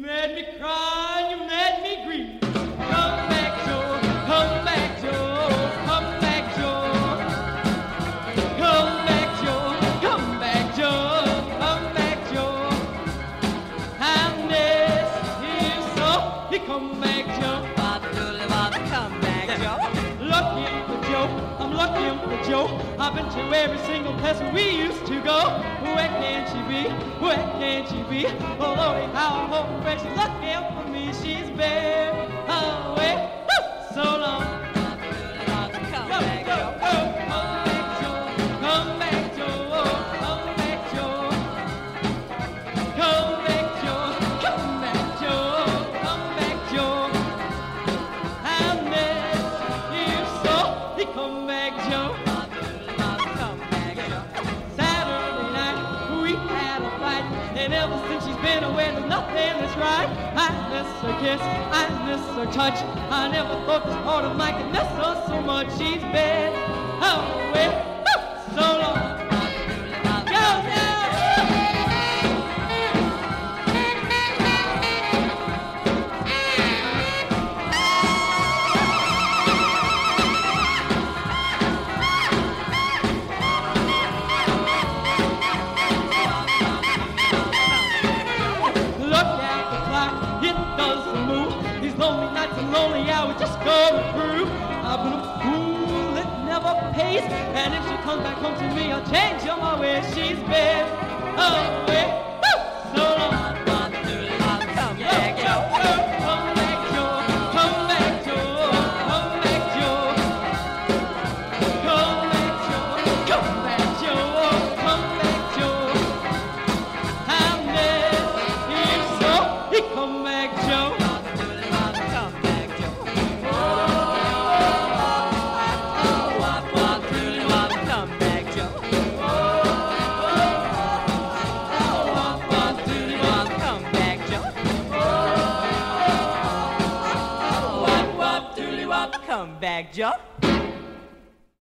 made me cry, you made me grieve. Come back, Joe, come back, Joe, come back, Joe. Come back, Joe, come back, Joe, come back, Joe. I miss you so. He come back, Joe. Come back, Joe. Looking for Joe, I'm looking for Joe. I've been to every single place where we used to go. Where can she be? Where can she be? Oh Lordy, how I hope that she's looking for me. She's been away so long. Come back, Joe. Come back, Joe. Come back, Joe. Come back, Joe. Come back, Joe. Come back, Joe. I miss you so. He come back, Joe. Come back, Joe. Saturday night we had a fight, and ever since she's been away, there's nothing that's right. I miss her kiss, I miss her touch. I never thought this autumn I could miss her so much. She's been away so long. Go now! Look at the clock, it doesn't move. These lonely nights and lonely hours just going through. I've been a fool, it never pays. And if she comes back home to me, I'll change on my way. She's been away so long. Come back, Joe. Come back, Joe. Come back, Joe. Come back, Joe. Come back, Joe. Come back, Joe. Come back, Joe. I miss you so. He come back, Joe. Come back, Joe. Come back, Joe. Come back, Joe. Come back, Joe.